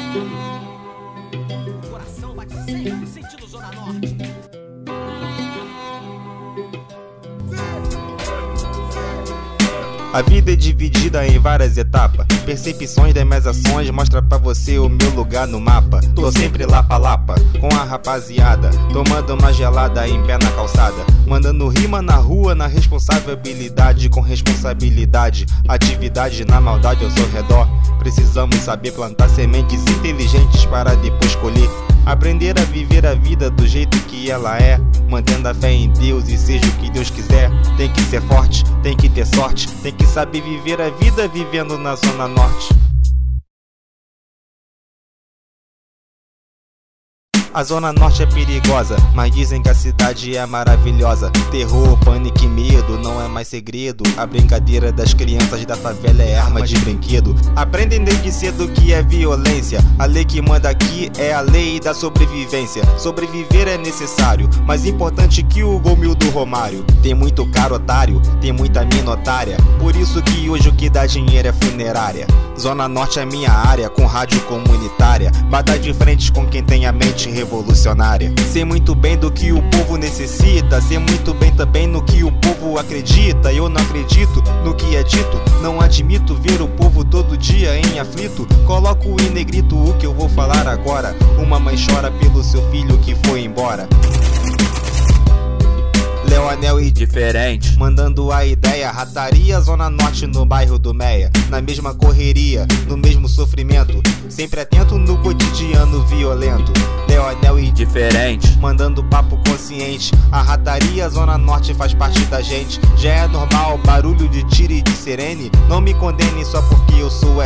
Coração bate sempre, sentido Zona Norte. A vida é dividida em várias etapas. Percepções das minhas ações mostra pra você o meu lugar no mapa. Tô sempre lapa-lapa com a rapaziada, tomando uma gelada em pé na calçada, mandando rima na rua na responsabilidade, com responsabilidade, atividade na maldade ao seu redor. Precisamos saber plantar sementes inteligentes para depois colher. Aprender a viver a vida do jeito que ela é, mantendo a fé em Deus e seja o que Deus quiser. Tem que ser forte, tem que ter sorte, tem que saber viver a vida vivendo na Zona Norte. A Zona Norte é perigosa, mas dizem que a cidade é maravilhosa. Terror, pânico e medo não é mais segredo. A brincadeira das crianças da favela é arma de brinquedo. Aprendem desde cedo que é violência. A lei que manda aqui é a lei da sobrevivência. Sobreviver é necessário, mais importante que o gol mil do Romário. Tem muito cara otário, tem muita mina otária, por isso que hoje o que dá dinheiro é funerária. Zona Norte é minha área, com rádio comunitária. Batalha de frente com quem tem a mente revolucionária. Sei muito bem do que o povo necessita, sei muito bem também no que o povo acredita. Eu não acredito no que é dito, não admito ver o povo todo dia em aflito. Coloco em negrito o que eu vou falar agora. Uma mãe chora pelo seu filho que foi embora. Leonel e diferente, mandando a ideia. Rataria, Zona Norte no bairro do Meia. Na mesma correria, no mesmo sofrimento, sempre atento no cotidiano violento. Leonel e diferente, mandando papo consciente. A rataria, Zona Norte faz parte da gente. Já é normal, barulho de tiro e de sirene. Não me condene só porque eu sou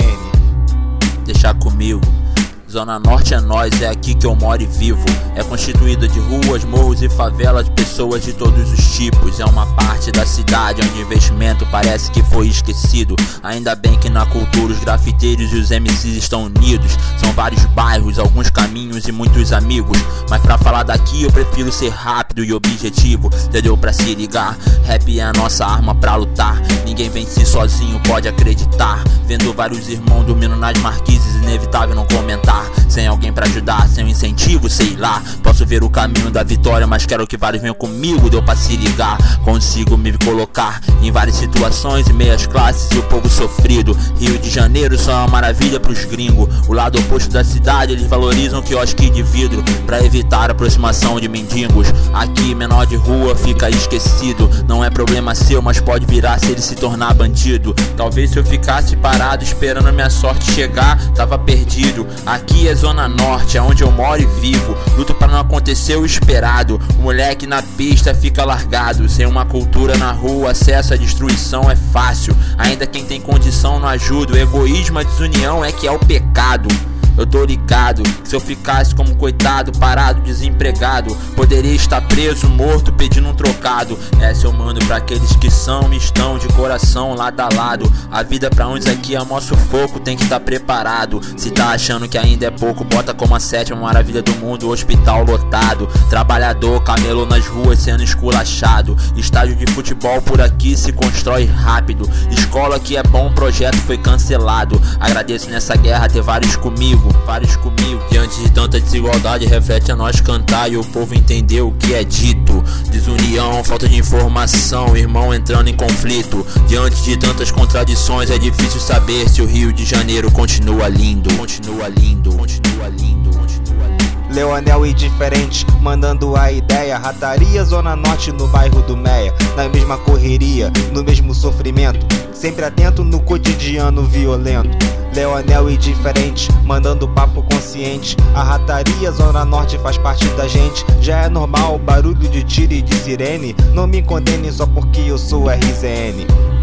RZN. Deixa comigo. Zona Norte é nós, é aqui que eu moro e vivo. É constituída de ruas, morros e favelas, de pessoas de todos os tipos. É uma parte da cidade onde o investimento parece que foi esquecido. Ainda bem que na cultura os grafiteiros e os MCs estão unidos. São vários bairros, alguns caminhos e muitos amigos. Mas pra falar daqui eu prefiro ser rápido e objetivo. Já deu pra se ligar, rap é a nossa arma pra lutar. Ninguém vence sozinho, pode acreditar. Vendo vários irmãos dormindo nas marquises, inevitável não comentar. Sem alguém pra ajudar, sem um incentivo, sei lá. Posso ver o caminho da vitória, mas quero que vários venham comigo. Deu pra se ligar, consigo me colocar em várias situações e meias classes e o povo sofrido. Rio de Janeiro só é uma maravilha pros gringos. O lado oposto da cidade, eles valorizam quiosque de vidro pra evitar a aproximação de mendigos. Aqui, menor de rua fica esquecido. Não é problema seu, mas pode virar se ele se tornar bandido. Talvez se eu ficasse parado esperando a minha sorte chegar, tava perdido. Aqui é Zona Norte, é onde eu moro e vivo. Luto pra não acontecer o esperado. O moleque na pista fica largado. Sem uma cultura na rua, acesso à destruição é fácil. Ainda quem tem condição não ajuda. O egoísmo, a desunião é que é o pecado. Eu tô ligado que se eu ficasse como coitado, parado, desempregado, poderia estar preso, morto, pedindo um trocado. Essa eu mando pra aqueles que são e estão de coração lado a lado. A vida pra uns aqui é mó sufoco, tem que estar preparado. Se tá achando que ainda é pouco, bota como a sétima maravilha do mundo, hospital lotado. Trabalhador, camelô nas ruas sendo esculachado. Estádio de futebol por aqui se constrói rápido. Escola que é bom, projeto foi cancelado. Agradeço nessa guerra ter vários comigo. Diante de tanta desigualdade, reflete a nós cantar e o povo entender o que é dito. Desunião, falta de informação, irmão entrando em conflito. Diante de tantas contradições, é difícil saber se o Rio de Janeiro continua lindo. Leonel e diferente, mandando a ideia. Rataria, Zona Norte no bairro do Meia. Na mesma correria, no mesmo sofrimento, sempre atento no cotidiano violento. Leonel e diferente, mandando papo consciente. A rataria, Zona Norte faz parte da gente. Já é normal, barulho de tiro e de sirene. Não me condene só porque eu sou RZN.